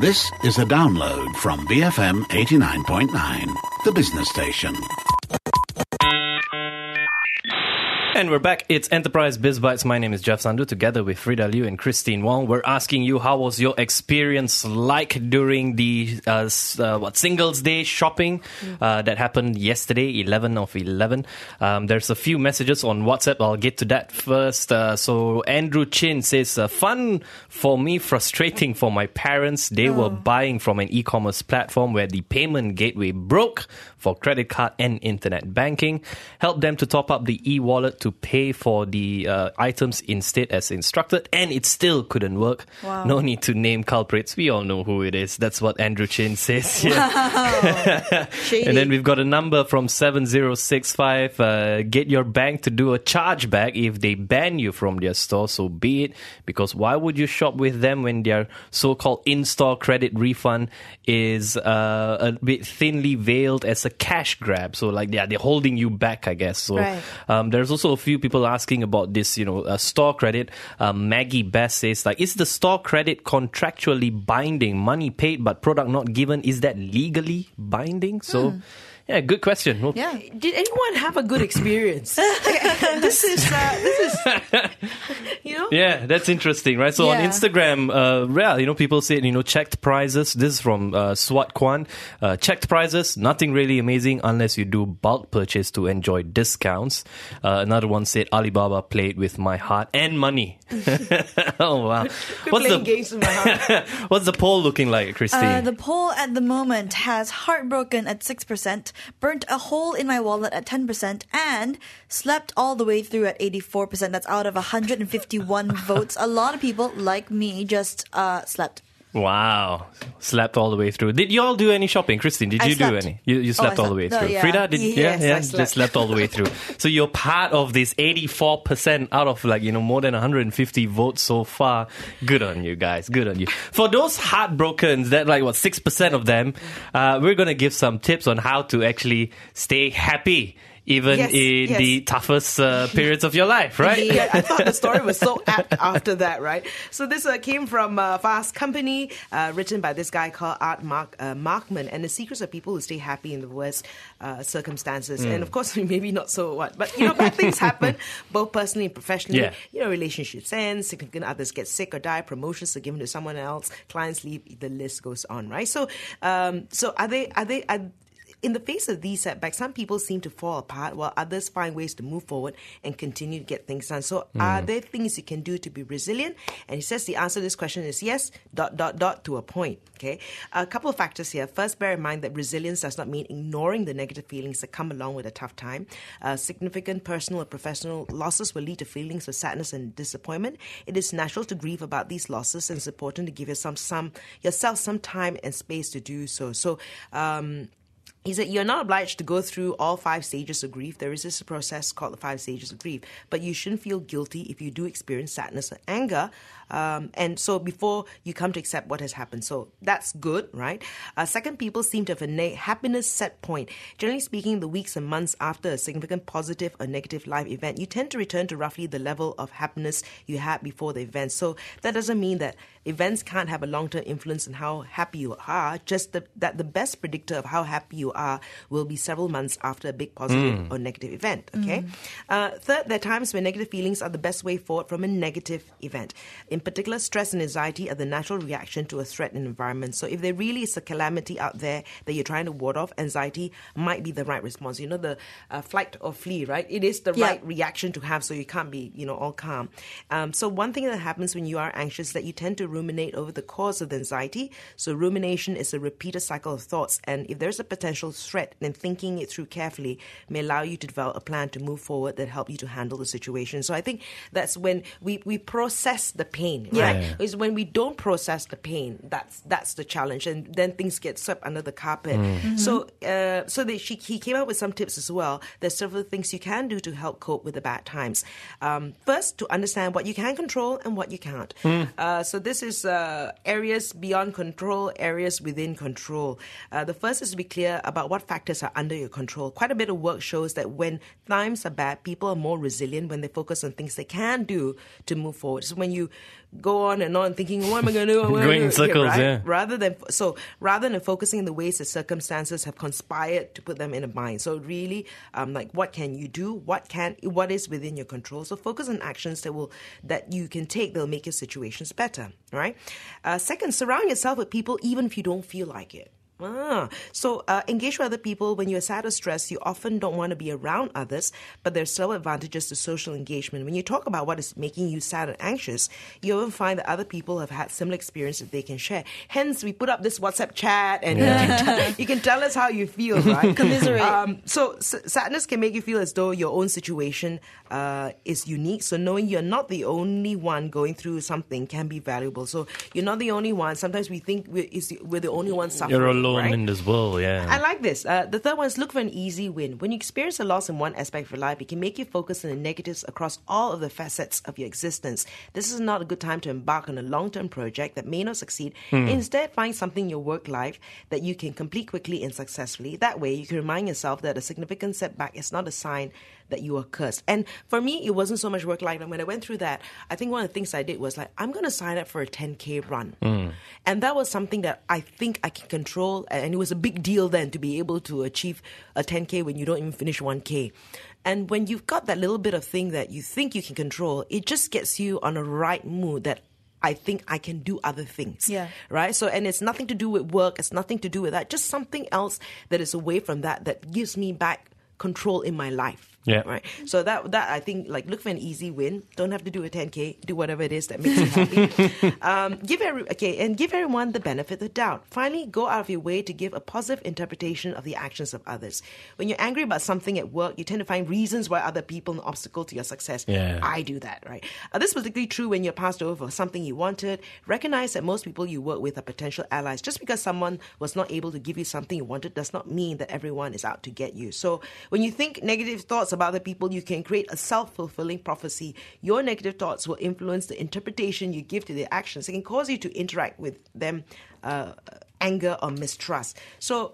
This is a download from BFM 89.9, the business station. And we're back. It's Enterprise Biz Bites. My name is Jeff Sandhu. Together with Frida Liu and Christine Wong, we're asking you, how was your experience like during the Singles Day shopping that happened yesterday, 11 of 11. There's a few messages on WhatsApp. I'll get to that first. So Andrew Chin says, fun for me, frustrating for my parents. They were buying from an e-commerce platform where the payment gateway broke for credit card and internet banking. Helped them to top up the e-wallet to pay for the items instead as instructed, and it still couldn't work. Wow. No need to name culprits. We all know who it is. That's what Andrew Chin says here. Wow. Shady. And then we've got a number from 7065. Get your bank to do a chargeback if they ban you from their store, so be it. Because why would you shop with them when their so-called in-store credit refund is a bit thinly veiled as a cash grab? So like they're holding you back, I guess. So right. There's also a few people asking about this, store credit. Maggie Best says, is the store credit contractually binding? Money paid but product not given, is that legally binding? So, yeah, good question. Well, Yeah. Did anyone have a good experience? This is, Yeah, that's interesting, right? So on Yeah. Instagram, people said, checked prices. This is from Swat Kwan. Checked prices, nothing really amazing unless you do bulk purchase to enjoy discounts. Another one said, Alibaba played with my heart and money. Oh, wow. playing games with my heart. What's the poll looking like, Christine? The poll at the moment has heartbroken at 6%, burnt a hole in my wallet at 10%, and slept all the way through at 84%. That's out of 151 votes. A lot of people, like me, just slept. Wow. Slept all the way through. Did you all do any shopping? Christine, did I you do slept. any? You slept all the way No, through. yeah. Frida, did Yes, I slept. just slept all the way through. So you're part of this 84% out of more than 150 votes so far. Good on you guys. Good on you. For those heartbrokens, that 6% of them, we're going to give some tips on how to actually stay happy even Yes, in yes. the toughest periods of your life, right? Yeah, I thought the story was so apt after that, right? So this came from Fast Company, written by this guy called Art Markman, and the secrets of people who stay happy in the worst circumstances. And of course, maybe not so what, but bad things happen, both personally and professionally. Yeah. Relationships end, significant others get sick or die, promotions are given to someone else, clients leave, the list goes on, right? So, in the face of these setbacks, some people seem to fall apart while others find ways to move forward and continue to get things done. So are there things you can do to be resilient? And he says the answer to this question is yes, ... to a point. Okay, a couple of factors here. First, bear in mind that resilience does not mean ignoring the negative feelings that come along with a tough time. Significant personal or professional losses will lead to feelings of sadness and disappointment. It is natural to grieve about these losses, and it's important to give yourself some time and space to do so. So, he said, you're not obliged to go through all 5 stages of grief. There is this process called the 5 stages of grief. But you shouldn't feel guilty if you do experience sadness or anger. And so before you come to accept what has happened. So that's good, right? Second, people seem to have a happiness set point. Generally speaking, the weeks and months after a significant positive or negative life event, you tend to return to roughly the level of happiness you had before the event. So that doesn't mean that events can't have a long-term influence on how happy you are, just that the best predictor of how happy you are will be several months after a big positive or negative event, okay? Third, there are times when negative feelings are the best way forward from a negative event. In particular, stress and anxiety are the natural reaction to a threatened environment. So if there really is a calamity out there that you're trying to ward off, anxiety might be the right response. The flight or flee, right? It is the right reaction to have, so you can't be, all calm. So one thing that happens when you are anxious is that you tend to ruminate over the cause of the anxiety. So rumination is a repeated cycle of thoughts. And if there's a potential threat, then thinking it through carefully may allow you to develop a plan to move forward that help you to handle the situation. So I think that's when we process the pain, right? Yeah. Is when we don't process the pain, that's the challenge. And then things get swept under the carpet. So he came up with some tips as well. There's several things you can do to help cope with the bad times. First, to understand what you can control and what you can't. So this is areas beyond control, areas within control. The first is to be clear about what factors are under your control. Quite a bit of work shows that when times are bad, people are more resilient when they focus on things they can do to move forward. So when you go on and on thinking, what am I going to do? Going in circles, right? yeah. Rather than focusing on the ways the circumstances have conspired to put them in a bind. So really, like, what can you do? What is within your control? So focus on actions that you can take that'll make your situations better, right? Second, surround yourself with people even if you don't feel like it. So engage with other people. When you're sad or stressed, you often don't want to be around others, but there's several advantages to social engagement. When you talk about what is making you sad and anxious, you often find that other people have had similar experiences they can share. Hence, we put up this WhatsApp chat, and you can tell us how you feel, right? Commiserate. So sadness can make you feel as though your own situation is unique. So knowing you're not the only one going through something can be valuable. So you're not the only one. Sometimes we think we're the only one suffering. You're alone. Right? In this world, yeah. I like this. The third one is look for an easy win. When you experience a loss in one aspect of your life, it can make you focus on the negatives across all of the facets of your existence. This is not a good time to embark on a long-term project that may not succeed. Instead, find something in your work life that you can complete quickly and successfully. That way, you can remind yourself that a significant setback is not a sign that you are cursed. And for me, it wasn't so much work life. When I went through that, I think one of the things I did was like, I'm going to sign up for a 10K run. And that was something that I think I can control. And it was a big deal then to be able to achieve a 10K when you don't even finish 1K. And when you've got that little bit of thing that you think you can control, it just gets you on a right mood that I think I can do other things. Yeah. Right? So, and it's nothing to do with work. It's nothing to do with that. Just something else that is away from that gives me back control in my life. Yeah. Right. So that I think, like, look for an easy win. Don't have to do a 10K. Do whatever it is that makes you happy. Give everyone the benefit of the doubt. Finally, go out of your way to give a positive interpretation of the actions of others. When you're angry about something at work, you tend to find reasons why other people are an obstacle to your success. Yeah. I do that, right? This is particularly true when you're passed over for something you wanted. Recognize that most people you work with are potential allies. Just because someone was not able to give you something you wanted does not mean that everyone is out to get you. So when you think negative thoughts about other people, you can create a self-fulfilling prophecy. Your negative thoughts will influence the interpretation you give to their actions. It can cause you to interact with them, anger or mistrust. So,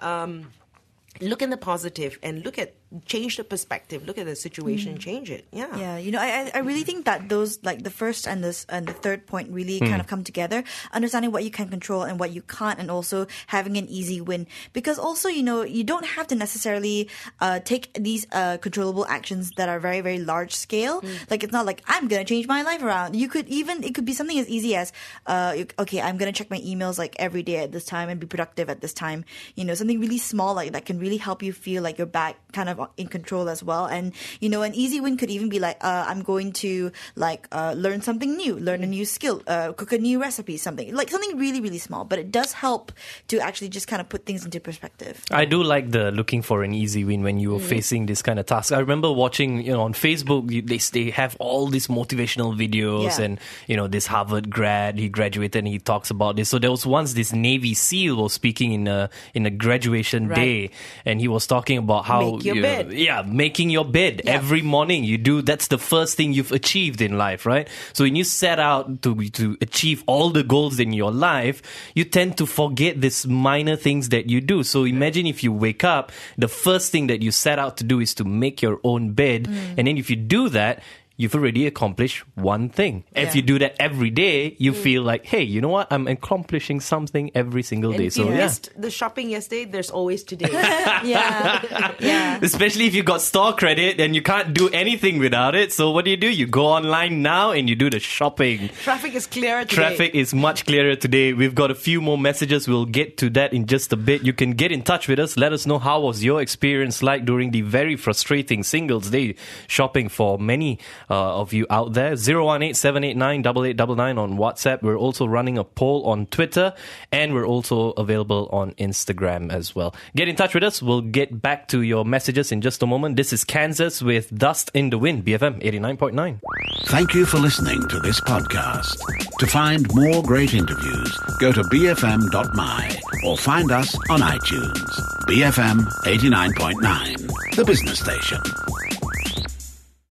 look in the positive and change the perspective. Look at the situation, change it. Yeah. Yeah. I really think that those, like the first and the third point really kind of come together. Understanding what you can control and what you can't, and also having an easy win. Because also, you don't have to necessarily take these controllable actions that are very, very large scale. Like, it's not like I'm going to change my life around. It could be something as easy as, okay, I'm going to check my emails like every day at this time and be productive at this time. Something really small like that can really help you feel like you're back kind of in control as well. And an easy win could even be like, I'm going to learn something new, learn a new skill, cook a new recipe, something really, really small, but it does help to actually just kind of put things into perspective. I do like the looking for an easy win when you were facing this kind of task. I remember watching, on Facebook, they have all these motivational videos, and this Harvard grad, he graduated and he talks about this. So there was once this Navy SEAL was speaking in a graduation day, and he was talking about how making your bed every morning. That's the first thing you've achieved in life, right? So when you set out to achieve all the goals in your life, you tend to forget these minor things that you do. So imagine if you wake up, the first thing that you set out to do is to make your own bed, and then if you do that, you've already accomplished one thing. Yeah. If you do that every day, you feel like, hey, you know what? I'm accomplishing something every single day. If you missed the shopping yesterday, there's always today. Yeah. Especially if you got store credit and you can't do anything without it. So what do? You go online now and you do the shopping. Traffic is clearer today. Traffic is much clearer today. We've got a few more messages. We'll get to that in just a bit. You can get in touch with us. Let us know how was your experience like during the very frustrating Singles Day shopping for many of you out there. 018-789-8899 on WhatsApp. We're also running a poll on Twitter, and we're also available on Instagram as well. Get in touch with us. We'll get back to your messages in just a moment. This is Kansas with Dust in the Wind, BFM 89.9. Thank you for listening to this podcast. To find more great interviews, go to bfm.my or find us on iTunes. BFM 89.9, the business station.